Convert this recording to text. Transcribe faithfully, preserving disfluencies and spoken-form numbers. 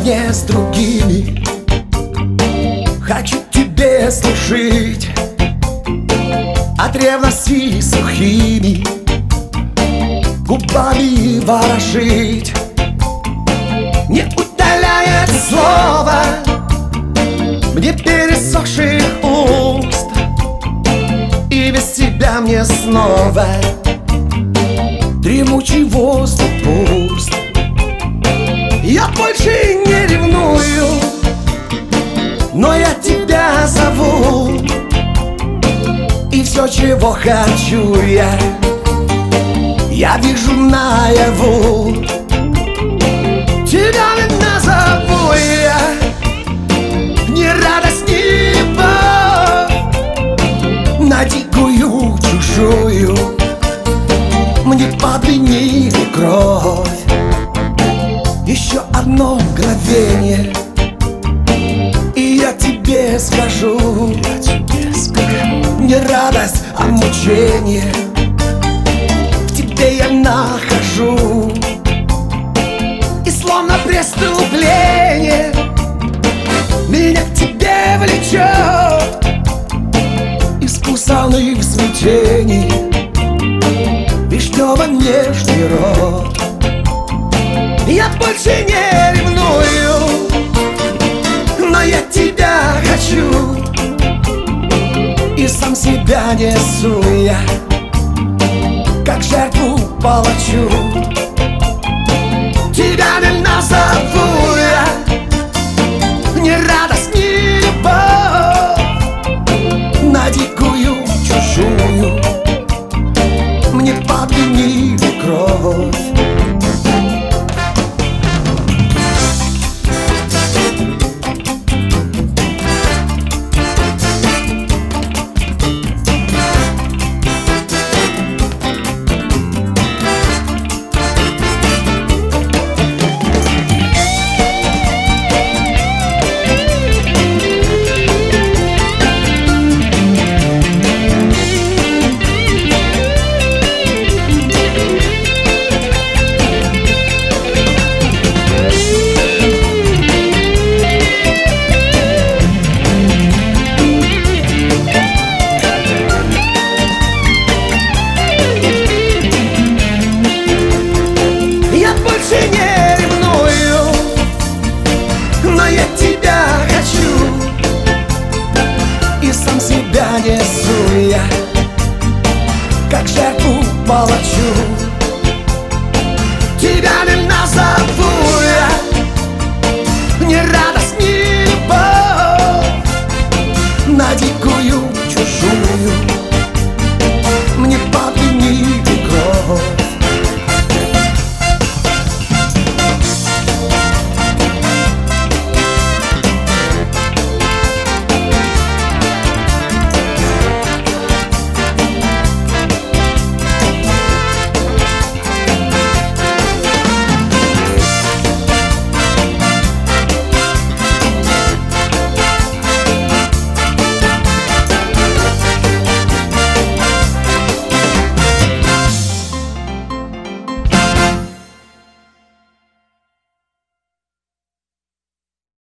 наравне с другими. Хочу тебе служить, от ревности сухими губами ворожить. Не удаляет слово мне пересохших уст, и без тебя мне снова дремучий воздух пуст. Я больше не ревную, но я тебя зову, и все, чего хочу я, я вижу наяву. Тебя не назову я ни радость, ни любовь, на дикую чужую мне подменили кровь. Еще одно мгновение, и я тебе скажу, я тебе скажу, не радость, а мучение в тебе я нахожу. И словно преступление меня к тебе влечет, искусанный в смятении вишнево-нежный рот. Я больше не ревную, но я тебя хочу, и сам себя несу я, как жертву палачу.